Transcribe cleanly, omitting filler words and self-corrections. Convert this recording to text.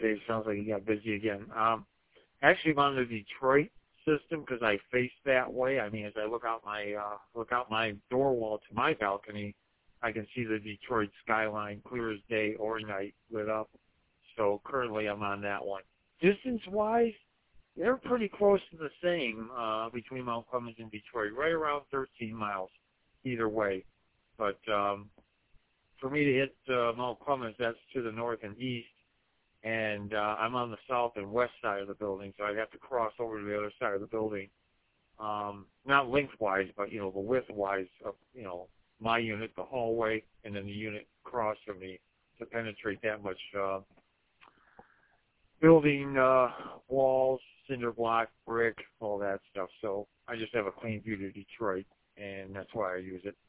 Dave. Sounds like you got busy again. Actually, I'm on the Detroit system because I face that way. I mean, as I look out my door wall to my balcony, I can see the Detroit skyline clear as day or night lit up. So currently, I'm on that one. Distance-wise, they're pretty close to the same between Mount Clemens and Detroit, right around 13 miles either way. But for me to hit Mount Clemens, that's to the north and east. And I'm on the south and west side of the building, so I'd have to cross over to the other side of the building. Not lengthwise, but, the widthwise of, my unit, the hallway, and then the unit across from me to penetrate that much building walls, cinder block, brick, all that stuff. So I just have a clean view to Detroit, and that's why I use it.